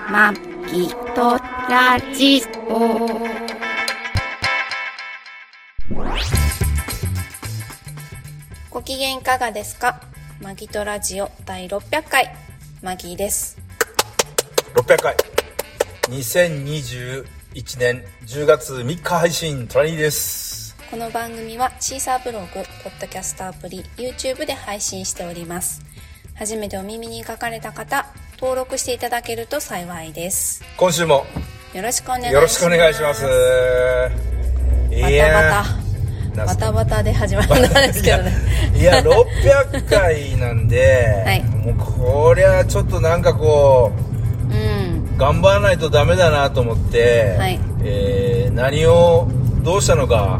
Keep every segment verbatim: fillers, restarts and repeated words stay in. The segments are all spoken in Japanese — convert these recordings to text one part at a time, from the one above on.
まきとラジオ。ご機嫌いかがですか？マギトラジオだいろっぴゃっかい、マギーです。 ろっぴゃっかい、にせんにじゅういちねんじゅうがつみっか配信、トラニーです。 この番組はシーサーブログ、ポッドキャストアプリ、YouTube で配信しております。初めてお耳に書かれた方、登録していただけると幸いです。 今週もよろしくお願いします。 よろしくお願いします。 バタバタバタバタで始まるんですけどね。 いや、いやろっぴゃっかいなんで、はい、もうこりゃちょっとなんかこう、うん、頑張らないとダメだなと思って、はい、えー、何をどうしたのか、うん、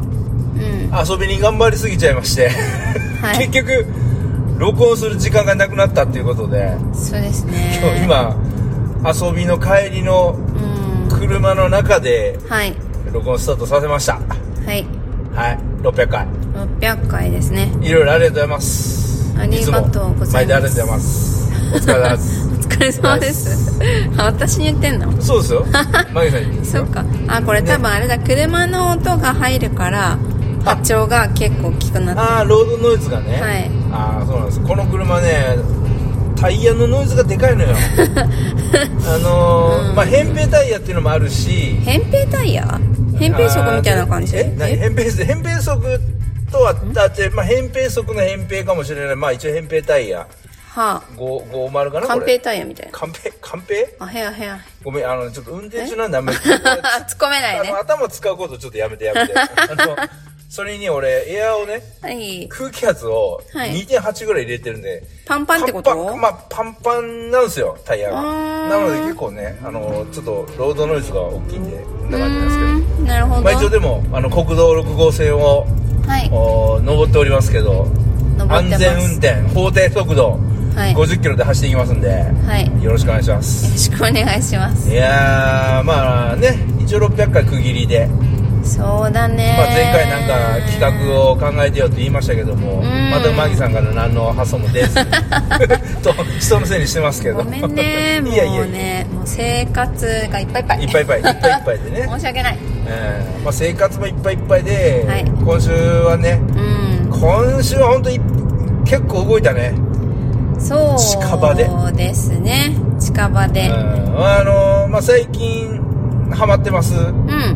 遊びに頑張りすぎちゃいまして、はい、結局録音する時間がなくなったっていうことで、 そうですね、 今遊びの帰りの車の中で録音スタートさせました。はいはい、ろっぴゃっかいろっぴゃっかいですね。 いろいろありがとうございます。 ありがとうございます。 毎度ありがとうございます。お疲れ様です。 お疲れ様です。あ、私に言ってんの？ そうですよ、マギさんに言ってんですよ。 そうか。あ、これ多分あれだ、ね、車の音が入るから波長が結構大きくなってる。 ああ、ロードノイズがね、はい、ああ、そうなんです。この車ね、タイヤのノイズがでかいのよ。あのーうん、まあ扁平タイヤっていうのもあるし。 扁平タイヤ？扁平足みたいな感じ？ え、何？扁平扁平足とはだって、まあ扁平足の扁平かもしれない。まあ一応扁平タイヤ。はあ。ごじゅうかな？ 寛平タイヤみたいな。 寛平寛平？ あ、へやへや。 ごめん、あのちょっと運転中なんであんまり突っ込めないね。 あの頭使うことちょっとやめてやめて。あのそれに俺エアをね、はい、空気圧を にてんはち ぐらい入れてるんで、 パンパンってこと？ パンパン、まあパンパンなんですよ、タイヤが。なので結構ね、あのちょっとロードノイズが大きいんで、こんな感じなんですけど。 なるほど。 まあ一応でもあの国道ろくごうせんを、はい、お登っておりますけど、安全運転、法定速度、はい、ごじゅっキロで走っていきますんで、はい、よろしくお願いします。 よろしくお願いします。 いやー、まあね、一応ろっぴゃっかい区切りで。 そうだね、 まあ、前回なんか企画を考えてよって言いましたけども、またマギさんから何の発想も出ずと人のせいにしてますけど、 ごめんね。もうね、いやいやいや、もう生活がいっぱいいっぱいいっぱいいっぱいいっぱいいっぱいでね。 申し訳ない。 えーまあ、生活もいっぱいいっぱいで、はい、今週はね、うん、今週は本当に結構動いたね。 そう近場で。 そうですね、近場で。うん、 あのー、まあ最近ハマってます。うん。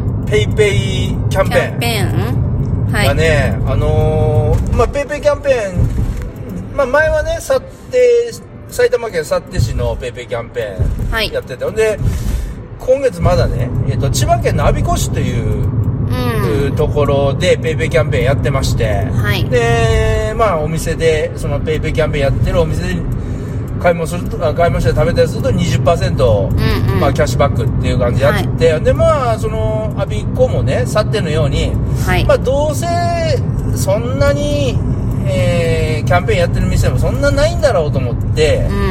ペイペイキャンペーン。キャンペーン、はい、がね、あのー、まあペイペイキャンペーン、まあ前はね、幸手、埼玉県幸手市のペイペイキャンペーンやってた。はい、で、今月まだね、えっと、千葉県の我孫子市という、うん、ところでペイペイキャンペーンやってまして、はい、で、まあお店で、そのペイペイキャンペーンやってるお店で、買い物すると、買い物して食べたりすると にじゅっパーセント、うんうん、まあキャッシュバックっていう感じでやって、はい、でまあその我孫子もね、去ってのように、はい、まあどうせそんなに、えー、キャンペーンやってる店もそんなないんだろうと思って、うん、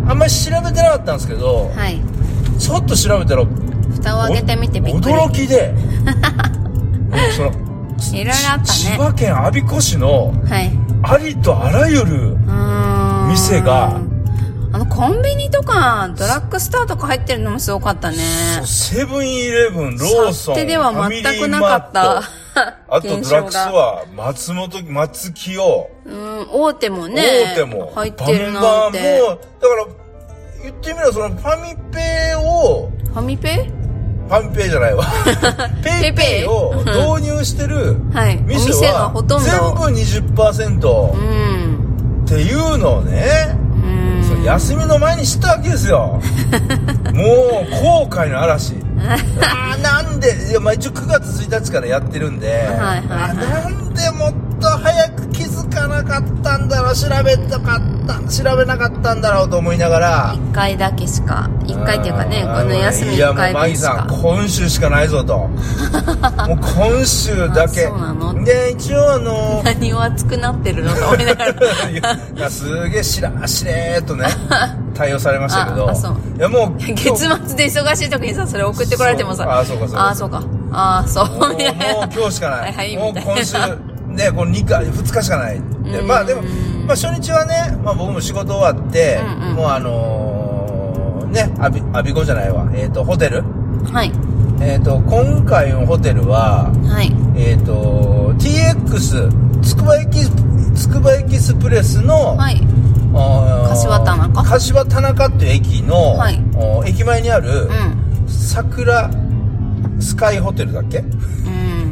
あんまり調べてなかったんですけど、はい、ちょっと調べたら蓋を開けてみてびっくり、 驚きでそのいろいろあったね。 千葉県我孫子市の、はい、ありとあらゆる店が、 あのコンビニとかドラッグストアとか入ってるのもすごかったね。 そう、セブンイレブン、ローソン、 では全くなかったあとドラッグストア、松本、松清、 うん、大手もね、 大手も入ってるなんて。 バンバン、もうだから言ってみれば、そのファミペをファミペファミペじゃないわペイペイを導入してる店は全部 にじゅっパーセント っていうのをね、その休みの前に知ったわけですよ。もう後悔の嵐。あなんで、いや、まあ、一応くがつついたちからやってるんで、はいはいはい、あなんでもっと早く気づかなかったんだろう、調べたかった調べなかったんだろうと思いながら、 いっかいだけしか、いっかいっていうかね、この休みいっかいぶんしか。いやもうマギさん、今週しかないぞと。もう今週だけ。 そうなの？ で、一応あのー、 何を熱くなってるのと思いながら。 いや、すげえしらしれーっとね、対応されましたけど。あ、そう。いやもう、 月末で忙しい時にさ、それ送ってこられてもさ、 あ、そうかそうか。 あ、そうか。あ、そう。もう、 もう今日しかない。はいはい、もう今週、ね、このにかい、ふつかしかない。で、まあでも、まあ初日はね、まあ僕も仕事終わって、うんうん、もうあのー、 ね、アビ、アビコじゃないわ。えっと、ホテル。 はい。 えっと、今回のホテルは、 はい。 えっと、ティーエックス、つくばエキス、つくばエキスプレスの、 はい。柏田中柏田中っていう駅の、はい、駅前にある、うん、桜スカイホテルだっけ、うん、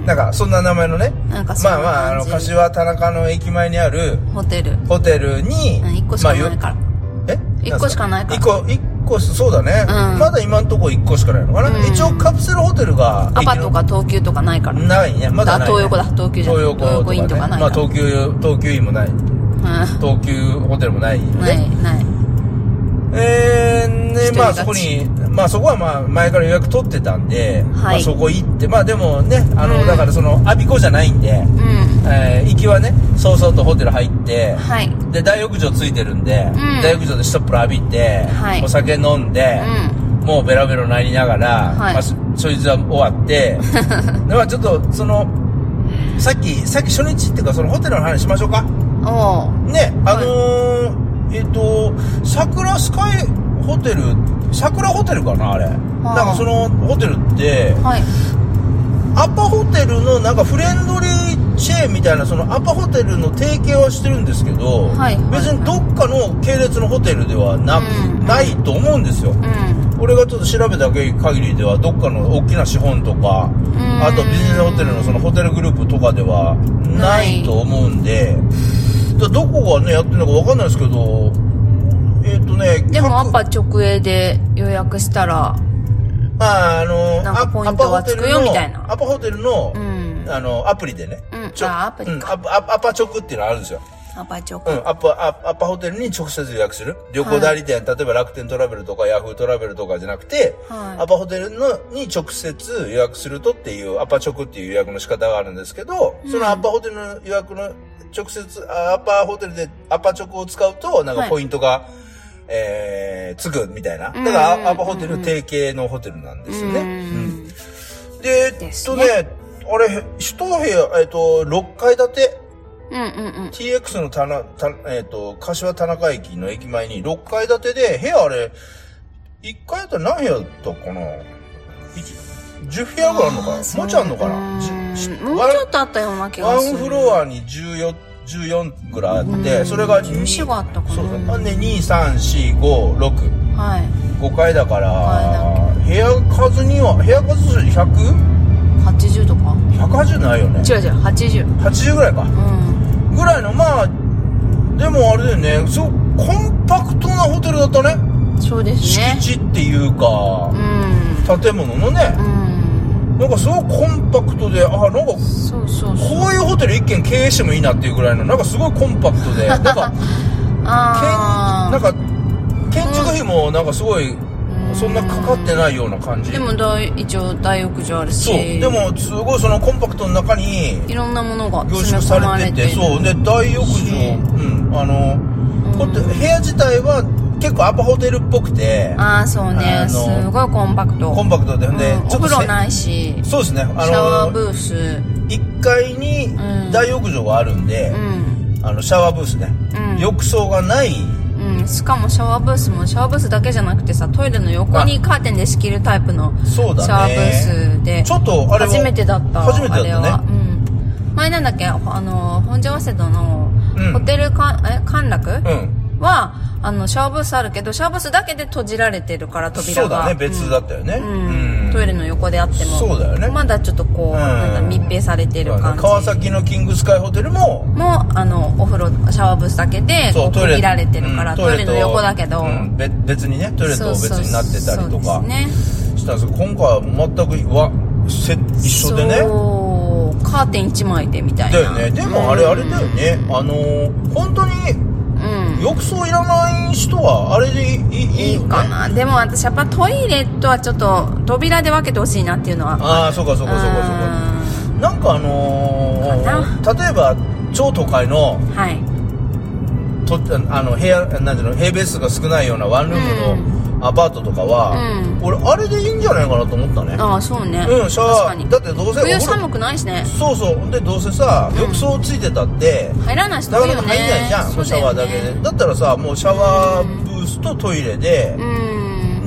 なんかそんな名前のね、 なんかそんな感じ、まあまあ、あの柏田中の駅前にあるホテルホテルに、 うん、いっこしかないから、まあ、 えいっこしかないからいっこいっこそうだね、うん、まだ今んとこいっこしかないのかな、うん、一応カプセルホテルがアパとか東急とかないからないね、まだない、ね、 東横だ、東急じゃない、東横インとかないから、 まあ東急東急インもない、東急ホテルもない、ね、 ないない。 えー、ね、まあそこに、まあそこはまあ前から予約取ってたんで、はい、まあそこ行って、まあでもね、あの、うん、だからその、アビコじゃないんで、うん、えー、行きはね、そうそうとホテル入って、はい、で、大浴場ついてるんで、うん、大浴場でストップル浴びて、はい、お酒飲んで、うん、もうベロベロなりながら、はい、まあ、そいつは終わって、でまあちょっと、その、さっき、さっき初日っていうか、そのホテルの話しましょうか。 おね、あのー、はいえっと、桜スカイホテル、桜ホテルかなあれ。なんかそのホテルって、はい、アパホテルのなんかフレンドリーチェーンみたいな、そのアパホテルの提携はしてるんですけど、はい、別にどっかの系列のホテルではなく、うん、ないと思うんですよ。うん、俺がちょっと調べた限りでは、どっかの大きな資本とか、うん、あとビジネスホテルのそのホテルグループとかではないと思うんで、どこがね、やってるのかわかんないですけど、えっとね、 でもアパ直営で予約したら、 ああ、あの、 なんかポイントがつくよみたいな。 アパホテルの、うん、あの、アプリでね。 うん、あ、アプリか。 うん、アパ、アパ直っていうのあるんですよ。 アパ直。 うん、アパ、アパホテルに直接予約する。旅行代理店、はい、例えば楽天トラベルとかヤフートラベルとかじゃなくて、はい、アパホテルのに直接予約するとっていう、アパ直っていう予約の仕方があるんですけど、うん、そのアパホテルの予約の直接、アパホテルでアパ直を使うと、なんかポイントが、はい、えー、つくみたいな。だから、アパホテル提携のホテルなんですよね。うん、で、えっとね、あれ、一部屋、えっと、ろっかい建て。 うんうんうん。 ティーエックス のたな、た、えっと、柏田中駅の駅前にろっかい建てで、部屋あれ、いっかいだったら何部屋だったかな ?じゅう 部屋ぐらいあるのかな、もうちょいあるのかな、 もうちょっとあったような気がする。 ワンフロアにじゅうよん、じゅうよんぐらいあって、それがに、じゅうよんがあったかな。 そうだね。に、さん、し、ご、ろく。 はい。 ごかいだから、部屋数には、部屋数 ひゃく？ はちじゅうとか ? ひゃくはちじゅう ないよね。 違う違う、はちじゅう。 はちじゅうぐらいか。うん。ぐらいの、まあ、でもあれだよね、すごくコンパクトなホテルだったね。 そうですね。 敷地っていうか、うん、建物のね、うん、なんかすごくコンパクトで、あ、なんか、 そうそうそう、 こういうホテル一軒経営してもいいなっていうぐらいの、なんかすごいコンパクトで、なんか、 あなんか、建築費もなんかすごい、そんなかかってないような感じ。 でも大、一応大浴場あるし。 そう。でも、すごいそのコンパクトの中に、 いろんなものが凝縮されてて、そう。で、大浴場、うん、あの、うん、部屋自体は結構アパホテルっぽくて。 ああ、そうね。すごいコンパクト。 コンパクトで、うん、で、 お風呂ないし。 そうですね。あの、 シャワーブース。 いっかいに大浴場があるんで、うん、あの、シャワーブースね。うん、浴槽がない。 うん、しかもシャワーブースもシャワーブースだけじゃなくてさ、トイレの横にカーテンで仕切るタイプのシャワーブースで、 ちょっとあれは初めてだった。 初めてだったね。あれは、うん、 前なんだっけ、あの本庄早稲田のホテルか、うん、え歓楽、うん、はあのシャワーブースあるけど、シャワーブースだけで閉じられてるから、扉が。 そうだね、別だったよね。 うんうん、トイレの横であっても。 そうだよね。 まだちょっとこう、うん、なんか密閉されてる感じ。 川崎のキングスカイホテルも、 もう、あの、お風呂、シャワーブースだけで、こう、区切られてるから、トイレの横だけど。うん、 別にね、トイレと別になってたりとか。 そうですね。 したんですけど、今回は全く、わ、せ、一緒でね。 そう、カーテン一枚でみたいな。 だよね。でもあれ、あれだよね。あの、本当に、うん、浴槽いらない人はあれでいい、いい、 いいかな。でも私やっぱトイレとはちょっと扉で分けてほしいなっていうのは。 ああ、そうかそうかそうかそうか。なんかあのー、例えば超都会の、はい、とあの部屋なんていうの、平米数が少ないようなワンルームの、うんアパートとかは、うん、俺あれでいいんじゃないかなと思ったね。 ああ、そうね。 うん、シャワー。だってどうせ冬寒くないしね。 そうそう。でどうせさ、浴槽ついてたって入らない人多いよね。 なかなか入んないじゃん。シャワーだけで。だったらさ、もうシャワーブースとトイレで、うん、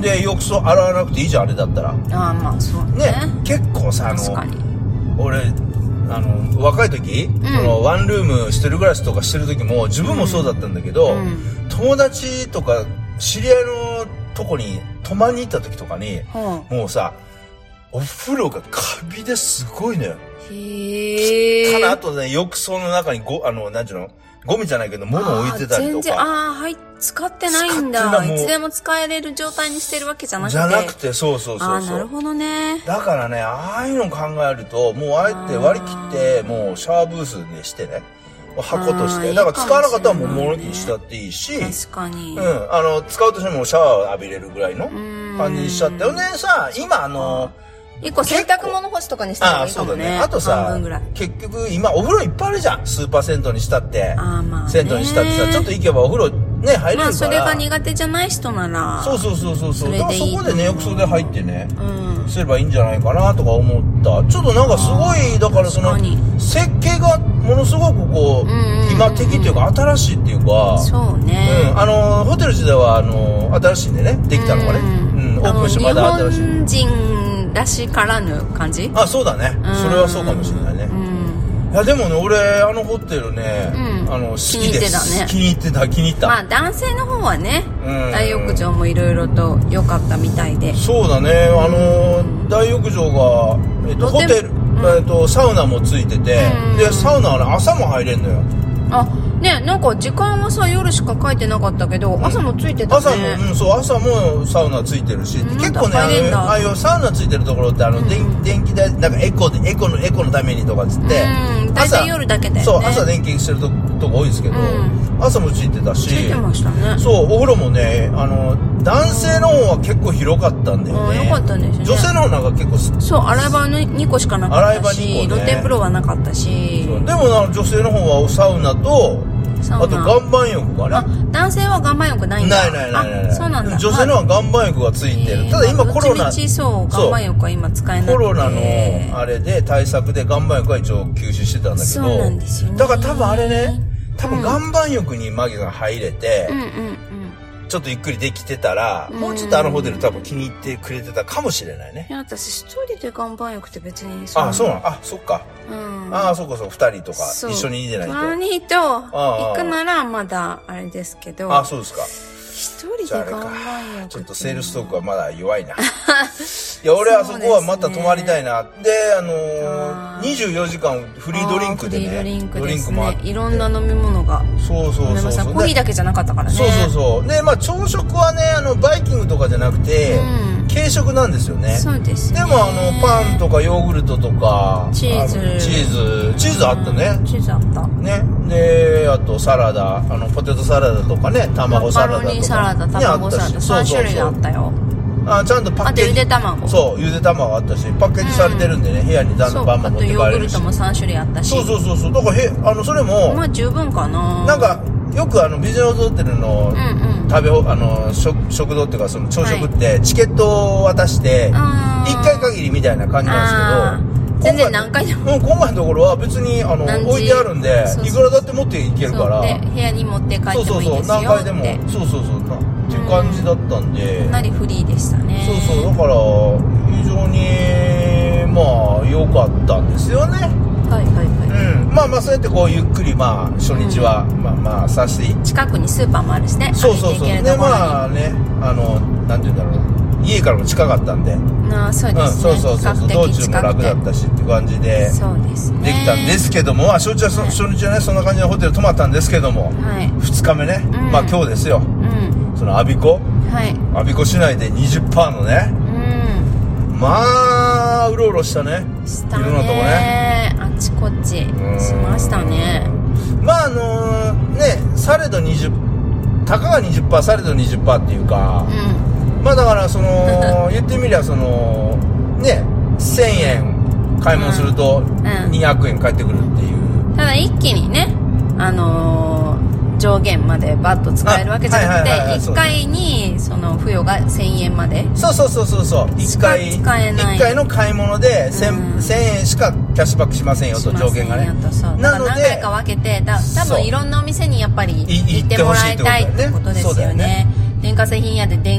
で浴槽洗わなくていいじゃんあれだったら。ああまあそうね。 ね結構さあの確かに俺あの若い時、うん、そのワンルーム一人暮らしとかしてる時も自分もそうだったんだけど、うん、友達とか知り合いのとこに泊まりに行った時とかに、うん、もうさお風呂がカビですごいのよ。 へえ。 ただあとね浴槽の中にごあのなんていうのゴミじゃないけど物を置いてたりとか。 全然ああはい使ってないんだ。いつでも使えれる状態にしてるわけじゃなくて。 じゃなくてそうそうそうそう。 あなるほどね。 だからねああいうの考えるともうあえて割り切ってもうシャワーブースにしてね。箱として。だから使わなかったらもう物置にしたっていいし。 確かに。 うん。あの、使うとしてもシャワーを浴びれるぐらいの感じにしちゃって。でさ、今あの、 一個洗濯物干しとかにした方がいいかもね。 あ、そうだね。あとさ、結局今お風呂いっぱいあるじゃん。スーパー銭湯にしたって。あまあ。銭湯にしたってさ、ちょっと行けばお風呂ね、入れるから。まあそれが苦手じゃない人なら。 そうそうそうそうそう。だからそこでね、浴槽で入ってね、うん、すればいいんじゃないかなとか思った。ちょっとなんかすごい、だからその、設計がものすごくこう、今的っていうか新しいっていうか。 そうね。 うん。あの、ホテル時代はあの、新しいんでね、できたのがね。うん。オープンしてまだ新しい。 日本人らしからぬ感じ？ あ、そうだね。それはそうかもしれないね。いやでもね俺あのホテルね、うん、あの好きです。気に入ってたね。気に入ってた気に入った。 まあ男性の方はね、うん、大浴場もいろいろと良かったみたいで。 そうだね。あの大浴場がえっとホテル、うん、えっとサウナもついてて、うん、でサウナはね朝も入れんのよ。 あねなんか時間はさ夜しか書いてなかったけど、うん、朝もついてたね。 朝もうんそう朝もサウナついてるし、うん、結構ねあのああいうサウナついてるところってあの、うん、電, 電気代なんかエコでエコのエコのためにとかっつって。 うん大体夜だけだよね。 そう朝電気してる と, とこ多いですけど、うん、朝もついてたしついてましたね。 そうお風呂もねあの男性の方は結構広かったんだよね。 よかったんですね。 女性の方なんか結構そう洗い場にこしかなかったし、ね、露天風呂はなかったし。 そうでもな女性の方はサウナとあと岩盤浴がね。あ男性は岩盤浴ないんだ。 ないないないない。 そうなんだ。 女性のは岩盤浴がついてる。ただ今コロナどっちみちそう岩盤浴は今使えなくて。 コロナのあれで対策で岩盤浴は一応休止してたんだけど。 そうなんですよね。 だから多分あれね多分岩盤浴にマギが入れて。 うんうんうんちょっとゆっくりできてたら、もうちょっとあのホテル多分気に入ってくれてたかもしれないね。 いや私一人で岩盤浴って別にそう。あそうなの。あそっか。うん、あそうかそう二人とか一緒にいてないと。 二人と行くならまだあれですけど。 あそうですか。 一人で岩盤浴ちょっとセールストークはまだ弱いな。いや俺はそこはまた泊まりたいな。であのー、にじゅうよじかんフリードリンクでね。 ドリンクですね。ドリンクもあっていろんな飲み物が。 そうそうそうそう。 コーヒーだけじゃなかったからね。 そうそうそう。でまあ朝食はねあのバイキングとかじゃなくて、うん、軽食なんですよね。 そうですね。 でもあのパンとかヨーグルトとかチーズチーズチーズあったね。 チーズあった。 ねであとサラダあのポテトサラダとかね卵サラダとか。マカロニサラダ卵サラダさん種類あったよ。 あちゃんとパッケージ。 あとゆで卵。 そうゆで卵あったしパッケージされてるんでね、うん、部屋にバンバン持って帰れるし。 あとヨーグルトもさん種類あったし。 そうそうそうそうだからへあのそれもまあ十分かな。 なんかよくあのビジネスホテルの、うんうん、食べあの 食, 食堂っていうかその朝食ってチケットを渡していっかい限りみたいな感じなんですけど。 全然何回でも。 うん、今回のところは別にあの置いてあるんでいくらだって持っていけるから。 で部屋に持って帰ってもいいですよって。そうそうそう何回でもそうそうそうなっていう感じだったんで。 かなりフリーでしたね。 そうそうだから非常にまあ良かったんですよね。 はいはいはい。 うんまあまあそうやってこうゆっくりまあ初日は、うん、まあまあさせて近くにスーパーもあるしね。 そうそうそうでまあねあのなんていうんだろう家からも近かったんで。 ああそうですね、 うん、そうそうそう道中も楽だったしっていう感じでそうですねできたんですけども、まあ、初日は、はい、初日はねそんな感じのホテル泊まったんですけども、はい、ふつかめね、うん、まあ今日ですよ、うん、その我孫子、はい、我孫子市内で にじゅっパーセント のね、うん、まあうろうろしたねしたねいろんなとこねあちこちしましたね。 まああのー、ねされどにじゅうたかが にじゅっパーセント されど にじゅっパーセント っていうか、うんまあだからその言ってみりゃそのねせんえん買い物するとにひゃくえん返ってくるっていう、うんうん、 ただ一気にねあのー、上限までバッと使えるわけじゃなくていっかいにその付与がせんえんまでそうそうそうそうそういっかいいっかいの買い物で 1000, うん、せんえんしかキャッシュバックしませんよと上限がねなので何回か分けてだ多分いろんなお店にやっぱり行ってもらいたいってことですよね。電化製品屋で電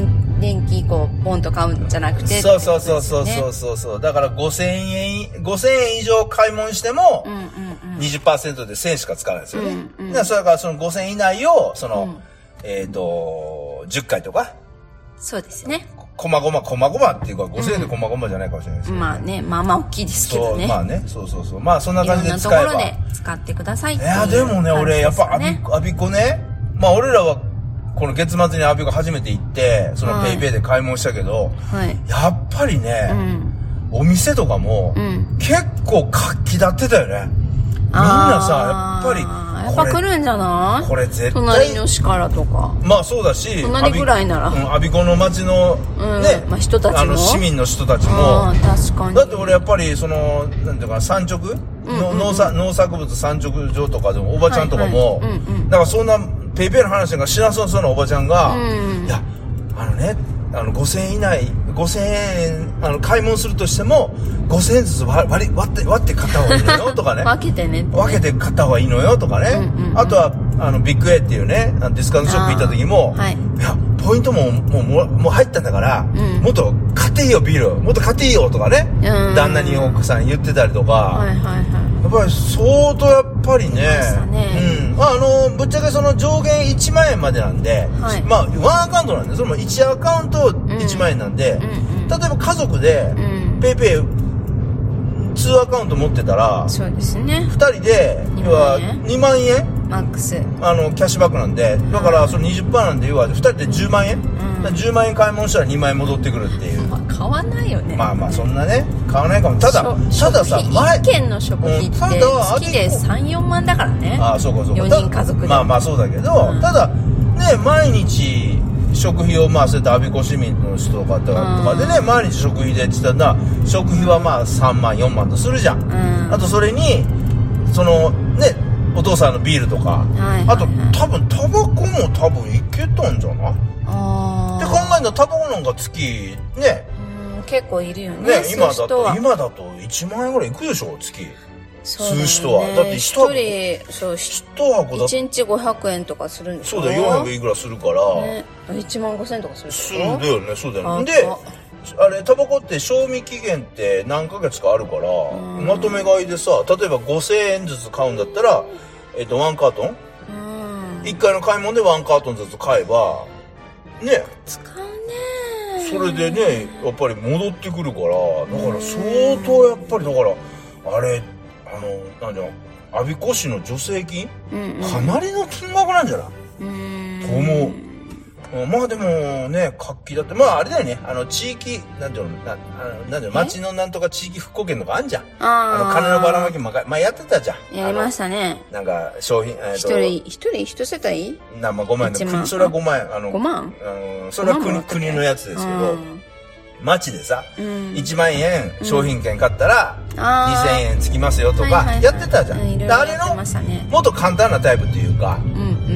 電気こうボンと買うんじゃなくて、 そうそうそうそうそうそうそう、だからごせんえんごせんえん以上買い物しても、うんうんうん、にじゅっパーセント でせんしか使わないですよね、うんうん、だからそれからそのごせんえん以内をその、うん、えっ、ー、とじゅっかいとか、 そうですね、 こまごまこまごまっていうかごせんえんでこまごまじゃないかもしれないですけど、 ね、うん、まあね、まあまあ大きいですけどね、 そうまあね、そうそうそう、まあそんな感じで使えば、いろんなところで使ってくださいっていう、 いやでもね、俺やっぱアビアビコね、まあ俺らはこの月末にアビコ初めて行ってそのペイペイで買い物したけど、はい、やっぱりね、うん、お店とかも、うん、結構活気立ってたよね。みんなさやっぱりやっぱ来るんじゃない？ これ絶対隣の市からとか、 まあそうだし、 隣ぐらいなら、 うん、アビコの町の、うん、ね、 まあ、人たちもあの市民の人たちも、 確かに、 だって俺やっぱりそのなんていうか産直、うんうんうん、農作農作物産直場とかでもおばちゃんとかも、はいはい、うんうん、だからそんなペイペイの話なんか知らそうそうなおばちゃんが、うん、いやあのね、あのごせんえん以内ごせんえんあの買い物するとしてもごせんえんずつ割割割って割って買った方がいいのよとかね分けてねってね、 分けて買った方がいいのよとかね、うんうんうん、あとはあのビッグ A っていうねディスカウントショップ行った時も、はい、いやポイントももうもうもう入ったんだから、うん、もっと買っていいよビールもっと買っていいよとかね、うん、旦那に奥さん言ってたりとか、はいはいはい、やっぱり相当やっぱりね、ね、うん、まああのぶっちゃけその上限いちまんえんまでなんで、はい、まあワンアカウントなんでそのいちアカウントいちまんえんなんで、うんうんうん、例えば家族でペイペイにアカウント持ってたら、 そうですね、 ふたりで要はにまんえんマックスあのキャッシュバックなんで、だからその にじゅっパーセント なんで要はふたりでじゅうまんえん、うん、じゅうまんえん買い物したらにまんえん戻ってくるっていう、 まあ、買わないよね、 まあまあそんなね買わないかも、ただたださ前いっけんの食費って月で さん,よん 万だからね、 ああそうかそうか、 よにん家族で、 まあまあそうだけど、うん、ただね毎日食費をまあそうやってアビコ市民の人とかとかでね、毎日食費でって言ったら食費はまあさんまんよんまんとするじゃん、うん、あとそれにそのねお父さんのビールとか、はいはいはい、あと多分タバコも多分いけたんじゃない？あって考えたらタバコなんか月ね、 うん、結構いるよね、ね、 今だと今だといちまんえんぐらいいくでしょ月。 そうだね、 吸う人はだって一人そう一箱だいちにちごひゃくえんとかするんでしょ。 そうだよよんひゃくいくらするから、 ね、いちまんごせんとかするするだよね。そうだよね。であれタバコって賞味期限って何ヶ月かあるから、うん、まとめ買いでさ例えばごせんえんずつ買うんだったら、えっと、ワンカートン、うん、いっかいの買い物でワンカートンずつ買えばね使うね、 それでねやっぱり戻ってくるから、だから相当やっぱりだからあれあのなんじゃ我孫子市の助成金、うんうん、かなりの金額なんじゃないと思う。まあでもね活気だってまああれだよね、あの地域なんていうのなあのなんていうの町のなんとか地域復興券とかあんじゃん、あの金のばらまきまあやってたじゃん、 やりましたね。 なんか商品一人一人一世帯なまあごまん円のそれはごまん円あのごまんあのそれは国国のやつですけど、町でさ、うん、いちまんえん商品券買ったらにせんえんつきますよとかやってたじゃん、はいはいはい、あれのもっと簡単なタイプっていうか、うんうん、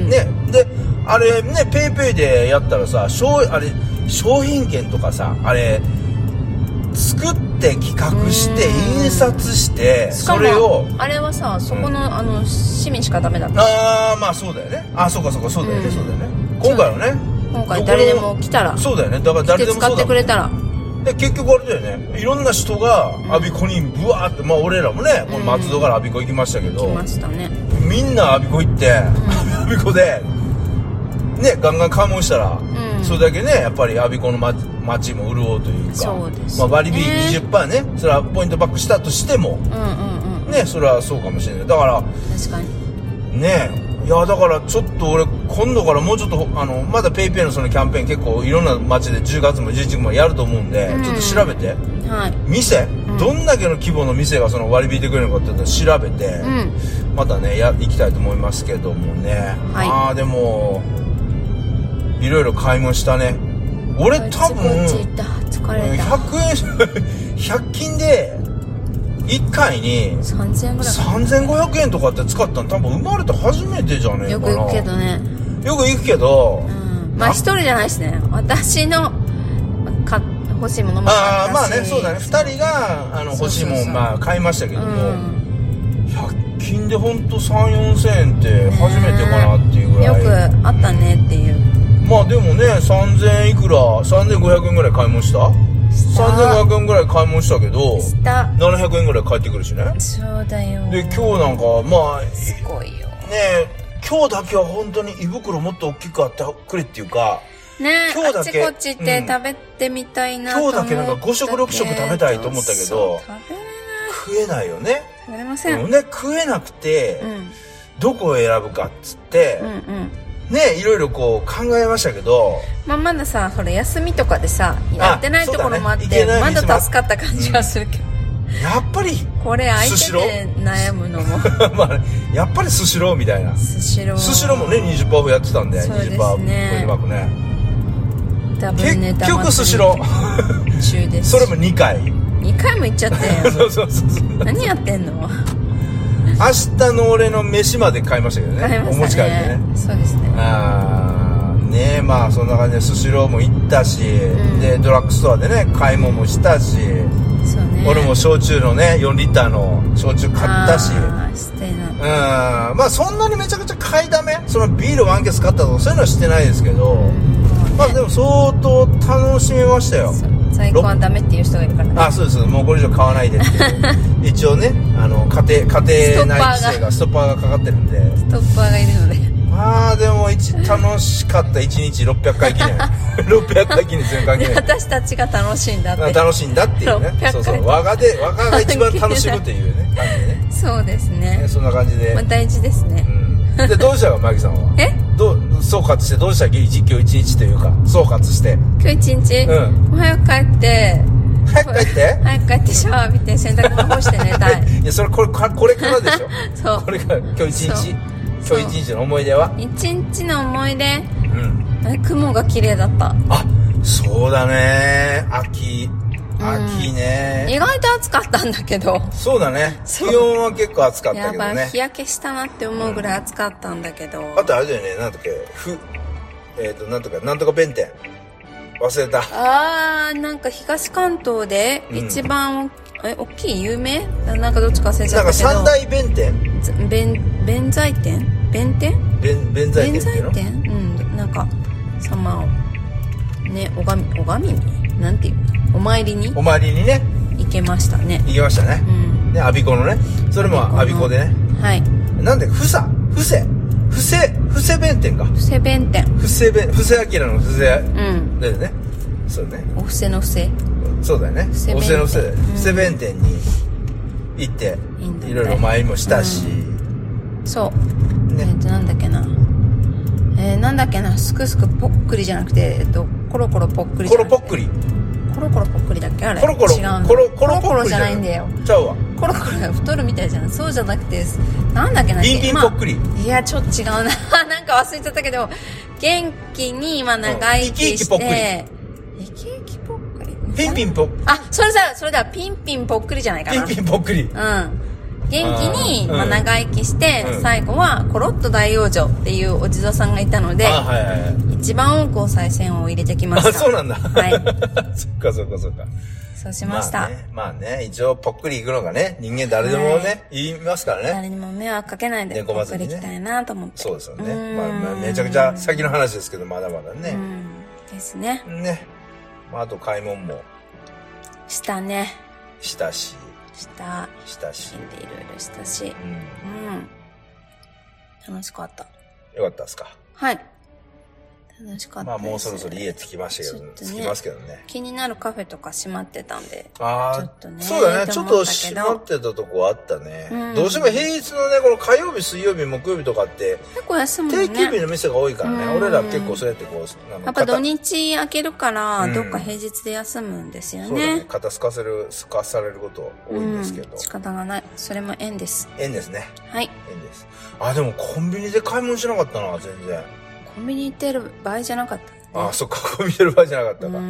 ねであれねペイペイでやったらさ商あれ商品券とかさあれ作って企画して印刷してそれをあれはさそこの、うん、あの市民しかダメだった。 ああまあそうだよね、あそうかそうかそうだよね、うん、そうだよね今回はね今回誰でも来たらそうだよね、だから誰でもそうだ使ってくれたらで結局あれだよね、いろんな人が我孫子にブワーってまあ俺らもね、この松戸から我孫子行きましたけど、 行きましたね、 みんな我孫子行って我孫子でねガンガン買い物したら、うん、それだけねやっぱり我孫子の街も潤うというか、 そうですね、 まあ、割引 にじゅっパーセント ねそれはポイントバックしたとしても、うんうんうん、ねそれはそうかもしれない。だから確かにねいやだからちょっと俺今度からもうちょっとあのまだペイペイのそのキャンペーン結構いろんな街でじゅうがつもじゅういちがつもやると思うんで、うん、ちょっと調べて、はい、店、うん、どんだけの規模の店がその割り引いてくれるのかっていうのを調べて、うん、またねや行きたいと思いますけどもね、はい、ああでもいろいろ買い物したね。俺多分ひゃくえんひゃく均でいっかいにさんぜんえんぐらいさんぜんごひゃくえんとかって使ったの多分生まれて初めてじゃねえかな。 よく行くけどねよく行くけど、 うん、まあ一人じゃないしね、私のか欲しいものもああまあねそうだねふたりがあの欲しいものまあ買いましたけども、うん、ひゃく均でほんとさん、よんせんえんって初めてかなっていうぐらい、 ね、よくあったねっていうまあでもね、さんぜんいくら、さんぜんごひゃくえんぐらい買い物したさんぜんごひゃくえんぐらい買い物したけど、 したななひゃくえんぐらい返ってくるしね。 そうだよ。 で、今日なんか、まあ、 すごいよ。 ね今日だけは本当に胃袋もっと大きくあってくれっていうか、 ね今日だけあっちこっち行って食べてみたいなと思ったけど、 今日だけなんかご食ろく食食べたいと思ったけど、食べれない。食えないよね。 食べれません。 うん、ね、食えなくて、うん、どこを選ぶかっつって、うんうん、ね、いろいろこう考えましたけど、 まあ、まださ、ほら休みとかでさ、やってないところもあって、ね、まだ助かった感じはするけど、 うん、やっぱりこれ相手で悩むのもまあ、やっぱりスシローみたいな。 スシロースシローもね にじゅっパーセント オフやってたんで、 そうですね、 にじゅっパーセント 超えてますね。 ダブルネタ結局スシロー中です。 それもにかいにかいも行っちゃったよそうそうそうそう、 何やってんの。 明日の俺の飯まで買いましたけどね。 買いましたね。 お持ち帰りでね。 そうですね。 あーねえ、まあそんな感じでスシローも行ったし、うん、でドラッグストアでね買い物もしたし、そうね、俺も焼酎のねよんリッターの焼酎買ったし、 あしてなうん、まあそんなにめちゃくちゃ買いだめ、そのビールワンケース買ったとかそういうのはしてないですけど、うん、まあでも相当楽しめましたよ。 在庫はダメっていう人がいるからね。 あ、そうです。もうこれ以上買わないでっていう一応ね、あの家庭家庭内規制がストッパーがかかってるんで、 ストッパーがいるので、 まあでも一楽しかったいちにちろっぴゃっかい記念ろっぴゃっかい記念全巻記念私たちが楽しいんだって楽しいんだっていうね、そうそう、我がで我がが一番楽しむというね感じでね。 そうですね、 そんな感じで、 まあ、大事ですね、 うん、でどうしたかマギさんはえどう総括してどうした実況一日というか総括して。 今日一日、うん、早く帰って早く帰って早く帰ってシャワー浴びて洗濯物干して寝たいいやそれこれこれからでしょそうこれから今日一日今日一日の思い出は一日の思い出、うん、雲が綺麗だった。 あ、そうだね、秋秋ね、 うん、意外と暑かったんだけど。 そうだね、気温は結構暑かったけどね。 やばい、日焼けしたなって思うぐらい暑かったんだけど、うん、 あとあれだよね、なんだっけ、ふえっ、ー、となんとかなんとか弁天忘れた。 あー、なんか東関東で一番、うん、え大きい有名なんかどっちか忘れちゃったけど、 なんか三大弁天弁弁財天弁天弁弁財天っていうの、 弁財天、うん、なんか様をね、おがみおがみになんていうお参りにお参りにね行けましたね。 行けましたね、うん、ね、我孫子のね、それも我孫子でね、 はい、 なんでふさふせふせふせ弁天か、 ふせ弁天、 ふせ弁ふせあきらのふせ、うんだよね、そうね、 お布施の布施、 そうだよね、お布施の布施、布施弁天に行っていろいろお参りもしたし、うん、そう、ね、えっとなんだっけな、えー、なんだっけな、すくすくぽっくりじゃなくて、えっとコロコロぽっくりじゃなくて、コロぽっくりコロコロぽっくりだっけ、あれコロコロ違うコロコロコロじゃないんだよ、ちゃうわ、コロコロが太るみたいじゃん、そうじゃなくてなんだっけな、 ピンピンぽっくり、 まあ、いやちょっと違うななんか忘れちゃったけど、元気に今長生きして、うん、生き生きぽっくり、 ピンピンぽっあ、それさ、それだ、ピンピンぽっくりじゃないかな、 ピンピンぽっくり、うん、 元気にまあ長生きして、うん、最後はコロッと大往生っていうお地蔵さんがいたので、はいはいはい、一番多くお賽銭を入れてきました。 あ、そうなんだ、はいそっかそっかそっか、 そうしました。 まあね、まあね、一応ぽっくり行くのがね、人間誰でもね、はい、言いますからね。誰にも迷惑かけないでぽっくり行きたいなと思って。 そうですよね。まあ、まあ、めちゃくちゃ先の話ですけど、まだまだね。 うんですね。 ね。まあ、あと買い物も。 したね。 したし。 した。 したし。 いろいろしたし。うん。うん。楽しかった。 よかったですか。 はい。楽しかったです。 まあもうそろそろ家着きましたけど、ね、着きますけどね。 気になるカフェとか閉まってたんで。 ああ、ちょっとね。そうだね。ちょっと閉まってたとこあったね。うん、どうしても平日のね、この火曜日、水曜日、木曜日とかって、 結構休むね。 定休日の店が多いからね。うん、俺ら結構そうやってこう、 なんかやっぱ土日開けるから、どっか平日で休むんですよね。うん、そうだね。 肩すかせる、すかされること多いんですけど。うん、 仕方がない。それも縁です。 縁ですね。 はい。 縁です。あ、でもコンビニで買い物しなかったな、全然。 コンビニ行ってる場合じゃなかった。 ああ、そっか、コンビニの場合じゃなかったか。うん。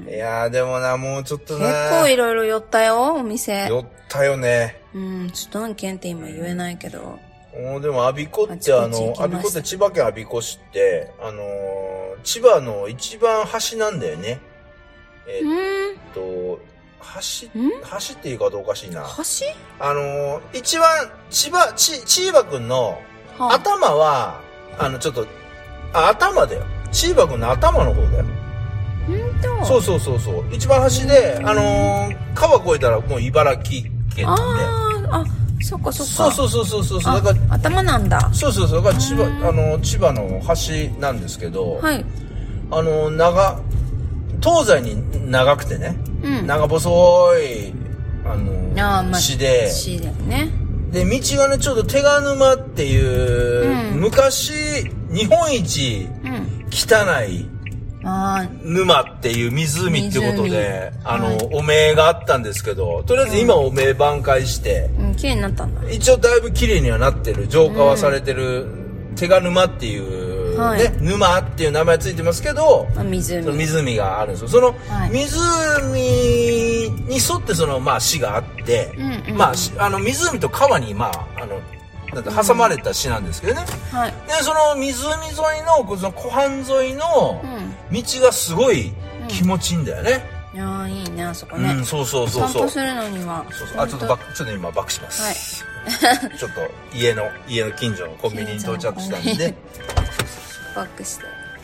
いやー、でもな、もうちょっとね。 結構いろいろ寄ったよ、お店。 寄ったよね。 うん、ちょっと何軒って今言えないけど。 もうでも、我孫子ってあの、我孫子って千葉県我孫子市って、あのー、千葉の一番端なんだよね。えー、っと、橋、橋って言い方おかしいな。 橋あのー、一番、千葉、ち、千葉くんの頭は、はあ、あの、ちょっと、あ、頭だよ。 千葉君の頭の方だよ。 ほんと？ そうそうそうそう。一番端で、あのー、川越えたらもう茨城県なんで。 ああ、あ、そっかそっか。 そうそうそうそうそう。 だから頭なんだ。 そうそうそう。だから千葉、あの、千葉の端なんですけど、 はい。 あの、長、東西に長くてね、うん、長細い、あの、 あ、まあ、 市で、 市だよね。 で、道がね、ちょっと手賀沼っていう、うん、昔、日本一汚い、沼っていう湖ってことで、あの、はい、お名があったんですけど、とりあえず今お名挽回して、 うん、綺麗になったんだ。 一応だいぶ綺麗にはなってる、浄化はされてる、うん、手賀沼っていう、はい、ね、沼っていう名前ついてますけど、 湖。 その湖があるんですよ。その湖に沿ってその、まあ、市があって、うんうん、まあ、あの、湖と川に、まあ、あの、だって挟まれた市なんですけどね。うん、はい。で、その湖沿いの、その湖畔沿いの道がすごい気持ちいいんだよね。 うん、ああ、いいね、あそこね。 うん、そうそうそうそう。 散歩するのには。 そうそう。あ、ちょっとバック、ちょっと今バックします。はい。ちょっと家の、家の近所のコンビニに到着したんで。 バックして。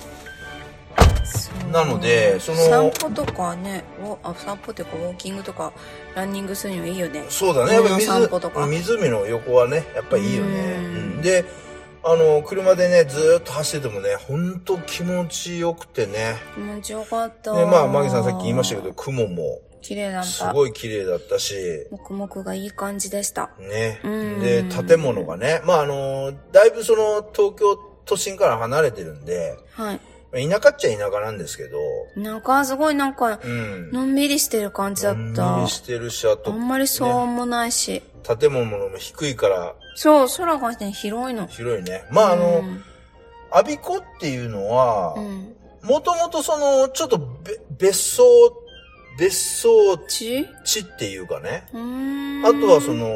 なので、その散歩とかね、あ、散歩っていうかウォーキングとかランニングするにはいいよね。 そうだね。やっぱ散歩とか湖の横はね、やっぱりいいよね。うん、で、あの車でねずーっと走っててもね、本当気持ちよくてね。 気持ちよかった。 で、まあマギさんさっき言いましたけど、雲も綺麗だった。 すごい綺麗だったし、 黙々がいい感じでした。 ね。で、建物がね、まああのだいぶその東京都心から離れてるんで、はい。田舎っちゃ田舎なんですけど。 田舎はすごいなんか、うん、のんびりしてる感じだった。 のんびりしてるし、あと。 あんまり騒音もないし。 ね、建物も低いから。 そう、空がね、広いの。 広いね。まあ、あの、我孫子っていうのは、もともとその、ちょっと別荘、別荘地地っていうかね。あとはその、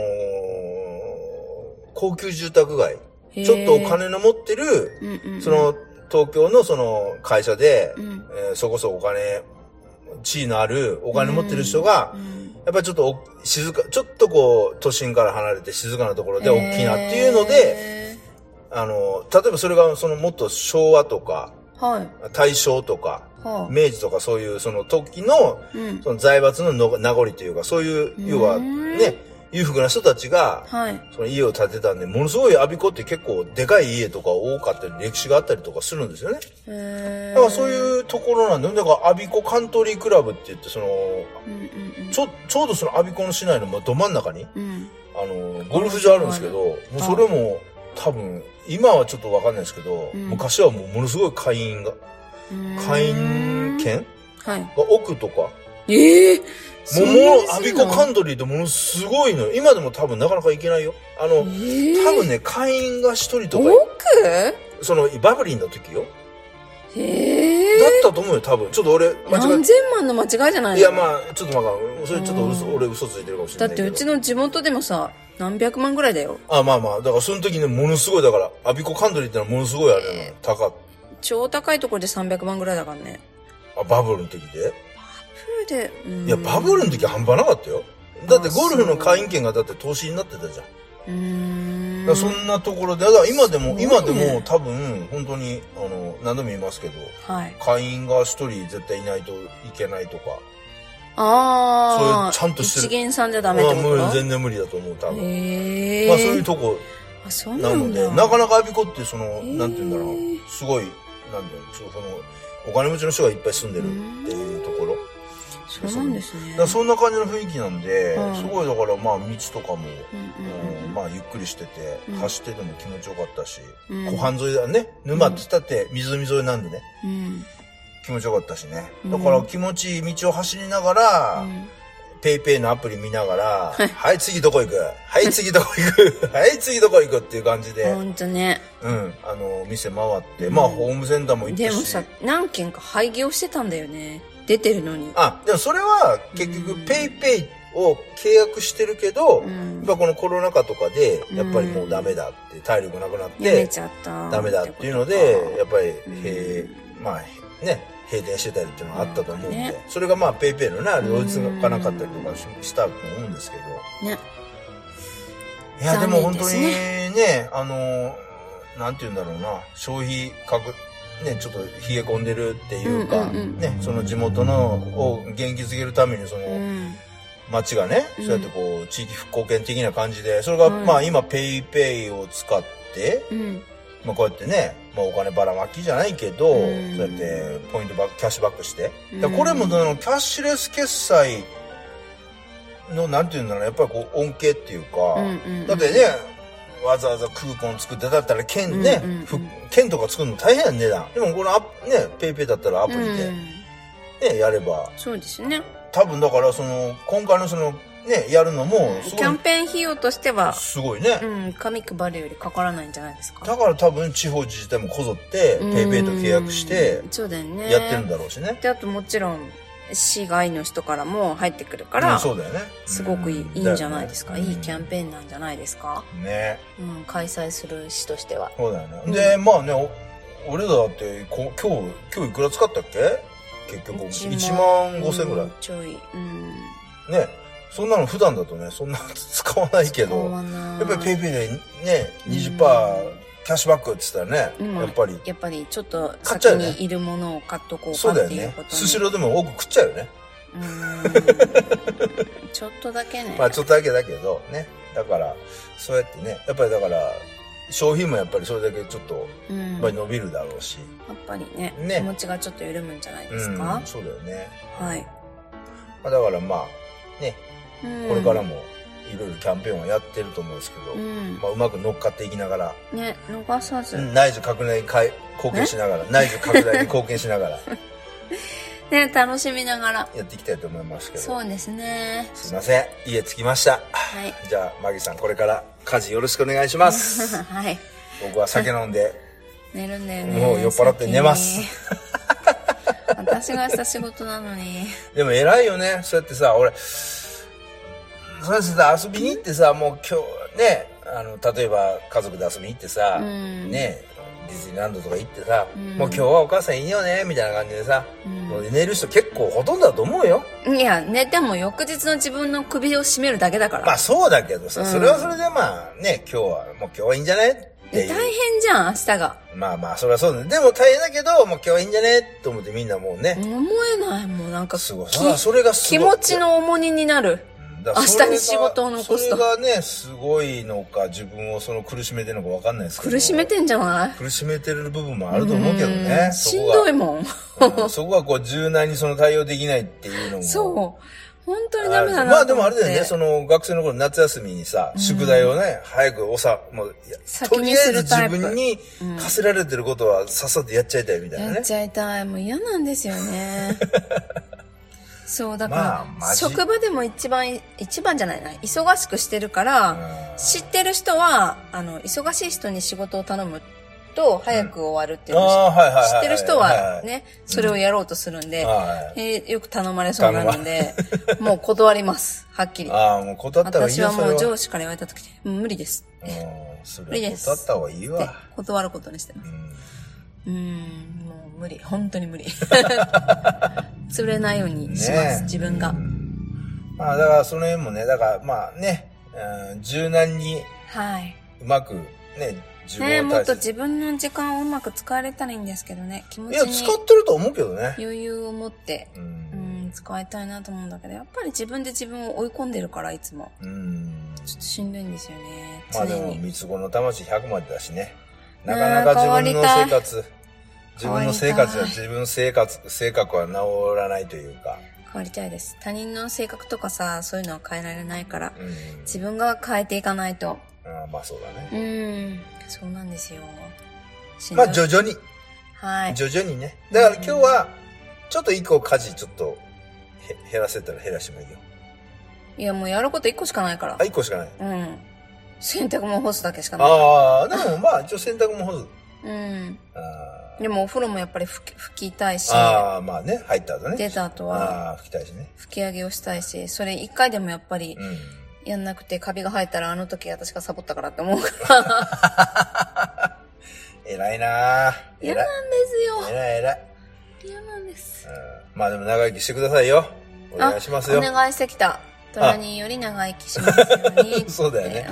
高級住宅街。ちょっとお金の持ってる、うんうん、その、東京のその会社で、うんえー、そこそこお金、地位のあるお金持ってる人が、うんうん、やっぱりちょっと静か、ちょっとこう、都心から離れて静かなところで大きなっていうので、あの、例えばそれがそのもっと昭和とか、はい、大正とか、はあ、明治とかそういうその時の、うん、その財閥のの名残というか、そういう、要はね、裕福な人たちが、はい、その家を建てたんで、ものすごい我孫子って結構でかい家とか多かったり、歴史があったりとかするんですよね。へー。だからそういうところなんだよ。だから我孫子カントリークラブって言って、その、うんうんうん、ちょ、ちょうどその我孫子の市内のど真ん中に、うん、あの、ゴルフ場あるんですけど、もうそれも多分、今はちょっとわかんないですけど、うん、昔はもうものすごい会員が、会員権が奥とか、 ええー、 もう、もう、我孫子カントリーってものすごいのよ。今でも多分なかなか行けないよ。あの、えー、多分ね、会員が一人とか。 奥？ その、バブリーの時よ。 へえ。 だったと思うよ、多分。ちょっと俺、 間違え。何千万の間違いじゃないの？ いや、まあ、ちょっとまあ、それちょっと嘘、俺嘘ついてるかもしれないけど。 だってうちの地元でもさ、何百万ぐらいだよ。 あ、まあまあ、だからその時ね、ものすごい、だから、我孫子カントリーってのはものすごいあれなの、えー、高。 超高いところでさんびゃくまんぐらいだからね。 あ、バブルの時で？ で、 いや、バブルの時半端なかったよ。だってゴルフの会員権がだって投資になってたじゃん。うーん。だそんなところで、だから今でも、ね、今でも多分、本当に、あの、何度も言いますけど、はい、会員が一人絶対いないといけないとか。 ああ。 そういうちゃんとしてる。 一元さんじゃダメってこと？ まあ、全然無理だと思う、多分。 へー。 まあそういうとこ。 あ、そうなんだ。 なので、なかなか我孫子ってその、なんて言うんだろう、すごい、なんだろう、その、お金持ちの人がいっぱい住んでるっていうところ。 そうなんですね。 だそんな感じの雰囲気なんで、はい、すごいだからまあ道とかも、うんうん、まあゆっくりしてて、うん、走ってても気持ちよかったし、うん、湖畔沿いだね、沼って言ったって湖沿いなんでね、うん、気持ちよかったしね。だから気持ちいい道を走りながら、うん、ペイペイのアプリ見ながら、はい次どこ行くはい次どこ行くはい次どこ行くっていう感じで。 ほんとね。 うん、あの、店回って、うん、まあホームセンターも行ってし。 でもさ、何件か廃業してたんだよね。出てるのに。 あ、でもそれは結局ペイペイを契約してるけど、うん、やっぱこのコロナ禍とかで、やっぱりもうダメだって、体力なくなって、 やめちゃったダメだっていうので、やっぱり、へうん、まあね、閉店してたりっていうのがあったと思うんで、ね、それがまあペイペイのね、あれ追いつかなかったりとかしたと思うんですけど。ね。いや、でも本当にね、あの、なんて言うんだろうな、消費拡、 ね、ちょっと冷え込んでるっていうか、うんうんうん、ね、その地元のを元気づけるためにその、うん、町がね、そうやってこう、地域復興圏的な感じで、それが、うん、まあ今ペイペイを使って、うん、まあこうやってね、まあお金ばらまきじゃないけど、うん、そうやってポイントバック、キャッシュバックして。うん、これもそのキャッシュレス決済の、なんていうんだろう、やっぱりこう恩恵っていうか、うんうんうん、だってね、わざわざクーポン作ってだったら券ね、うんうんうん、券とか作るの大変やん、値段。でもこのアプね、ペイペイだったらアプリで、ね、やれば。 そうですね。 多分だからその、今回のその、ね、やるのもすごい、キャンペーン費用としては、 すごいね。 うん、紙配るよりかからないんじゃないですか。 だから多分地方自治体もこぞって、ペイペイと契約して、 そうだよね。 やってるんだろうしね。 で、あともちろん、市外の人からも入ってくるから、 うん、そうだよね。 すごくいい、いいんじゃないですか、ね。いいキャンペーンなんじゃないですか。 ね。 うん、開催する市としては。 そうだよね。うん、で、まあね、俺らだってこ、今日、今日いくら使ったっけ結局、いちまんごせんぐらい。 ちょい。うん。 ね。そんなの普段だとね、そんな使わないけど、やっぱりペイペイでね、にじゅっパーセント、キャッシュバックって言ったらね、うん、やっぱり。 やっぱりちょっと先にいるものを買っとこうかっていうこと、ね、 スシローでも多く食っちゃうよね。 うーんちょっとだけね。 まあちょっとだけだけどね。だから、そうやってね、やっぱりだから、商品もやっぱりそれだけちょっと、やっぱり伸びるだろうし。 やっぱりね、ね、気持ちがちょっと緩むんじゃないですか。 うん、そうだよね。 はい。 まあだからまあ、ね、これからもいろいろキャンペーンはやってると思うんですけど、うん、まあうまく乗っかっていきながら。 ね、逃さず。 内需拡大に貢献しながら、内需拡大に貢献しながら。 ね、楽しみながら。 やっていきたいと思いますけど。 そうですね。 すいません。家着きました。 はい。 じゃあ、マギさん、これから家事よろしくお願いします。 はい。 僕は酒飲んで。 寝るんだよね。 もう酔っ払って寝ます。 私がした仕事なのに。 でも偉いよね。そうやってさ、俺、そうやってさ、遊びに行ってさ、もう今日ね、あの、例えば家族で遊びに行ってさ、うん、ね、ディズニーランドとか行ってさ、うん、もう今日はお母さんいいよね、みたいな感じでさ、うん、もう寝る人結構ほとんどだと思うよ。 いや、寝ても翌日の自分の首を絞めるだけだから。 まあそうだけどさ、うん、それはそれでまあね、今日は、もう今日はいいんじゃねっていう。 大変じゃん、明日が。 まあまあ、それはそうだね。でも大変だけど、もう今日はいいんじゃねと思ってみんなもうね。 思えない、もうなんか。 すごい。それがすごい。気持ちの重荷になる。明日に仕事を残すと。 それがね、すごいのか、自分をその苦しめてるのか分かんないですけど。 苦しめてんじゃない？ 苦しめてる部分もあると思うけどね。 しんどいもん。 うん、そこはこう柔軟にその対応できないっていうのも。 そう。本当にダメだな。 まあでもあれだよね、その学生の頃夏休みにさ、宿題をね、早くおさ、もう、とりあえず自分に課せられてることはさっさとやっちゃいたいみたいなね。 やっちゃいたい。もう嫌なんですよね。そう、だから、まあ、職場でも一番、一番じゃないな、忙しくしてるから、知ってる人は、あの、忙しい人に仕事を頼むと、早く終わるっていうのを知ってる人はね、それをやろうとするんで、えー、よく頼まれそうなので、もう断ります。はっきり。 ああ、もう断った方がいいよ。 私はもう上司から言われた時に、無理です。 無理です。断った方がいいわ。 断ることにしてます。うん、もう無理。本当に無理。潰れないようにします、ね、自分が。 まあだからその辺もね、だからまあね、うん、柔軟に、 はい。 うまくね、 自分をね、もっと自分の時間をうまく使われたらいいんですけどね、気持ちに。 いや、使ってると思うけどね。 余裕を持って、うん、うん、使いたいなと思うんだけど、やっぱり自分で自分を追い込んでるから、いつも。うん。ちょっとしんどいんですよね。 まあでも、三つ子の魂ひゃくまでだしね。なかなか自分の生活、自分の生活や自分の生活、性格は治らないというか。 変わりたいです。他人の性格とかさ、そういうのは変えられないから、うん、自分が変えていかないと。 あまあそうだね。 うん。そうなんですよ。 まあ徐々に。 はい。 徐々にね。だから今日は、ちょっと一個家事ちょっと減らせたら減らしてもいいよ。 いやもうやること一個しかないから。 あ、一個しかない。 うん。洗濯も干すだけしかない。 ああ、でもまあ一応洗濯も干す。 うん。あでもお風呂もやっぱり拭き、拭きたいし。 ああ、まあね、入った後ね。 出た後は。 ああ、拭きたいしね。 拭き上げをしたいし、それ一回でもやっぱり、やんなくてカビが生えたらあの時私がサボったからって思うから。 偉いなぁ。 嫌なんですよ。 偉い偉い。 嫌なんです。 うん、まあでも長生きしてくださいよ。お願いしますよ。 お願いしてきた。 トラニーより長生きしますように。 そうだよね。 うん。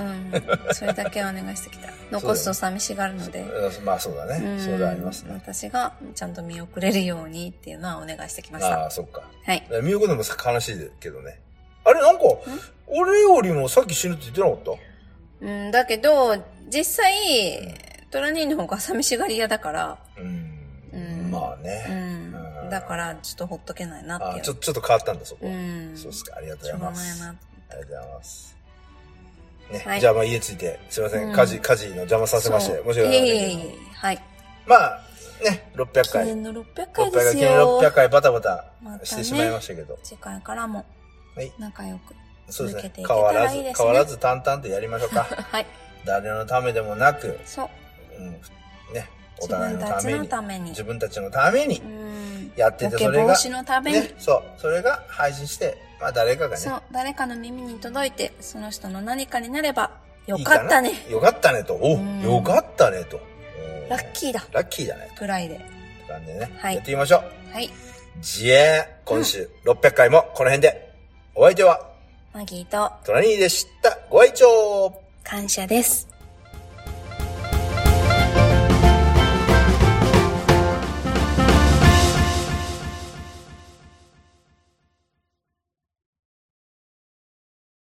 それだけはお願いしてきた。残すと寂しがるので。 まあそうだね。うん、そうでありますね。 私がちゃんと見送れるようにっていうのはお願いしてきました。 ああ、そっか。 はい。 見送るのも悲しいけどね。あれ、なんか、俺よりもさっき死ぬって言ってなかった？ うん、だけど、実際、うん、トラニーの方が寂しがり屋だから。 うん。うん、まあね。 うんだから、ちょっとほっとけないなっていう。 あ、ちょ、ちょっと変わったんだ、そこ。うん。そうっすか。ありがとうございます。 しょうがないな。 ありがとうございます。ね。はい、じゃあ、まあ、家着いて、すいません。うん、家事、家事の邪魔させまして、申し訳ない。いえいえいえ。はい。まあ、ね、ろっぴゃっかい。 記念のろっぴゃっかいですよ。 記念ろっぴゃっかいバタバタしてしまいましたけど。またね、 次回からも、仲良く続けていけたらいいですね。変わらず、変わらず淡々とやりましょうか。はい。誰のためでもなく、そう。うん、ね。お互いのために。自分たちのために。自分たちのために。やってて、それが。防止のために。ね、そう。それが配信して、まあ誰かがね。そう。誰かの耳に届いて、その人の何かになれば、よかったね。よかったねと。お、よかったねと。ラッキーだ。ラッキーだね。くらいで。って感じでね。はい。やってみましょう。はい。自演、今週ろっぴゃっかいもこの辺で。お相手は、マギーとトラニーでした。ご愛聴。感謝です。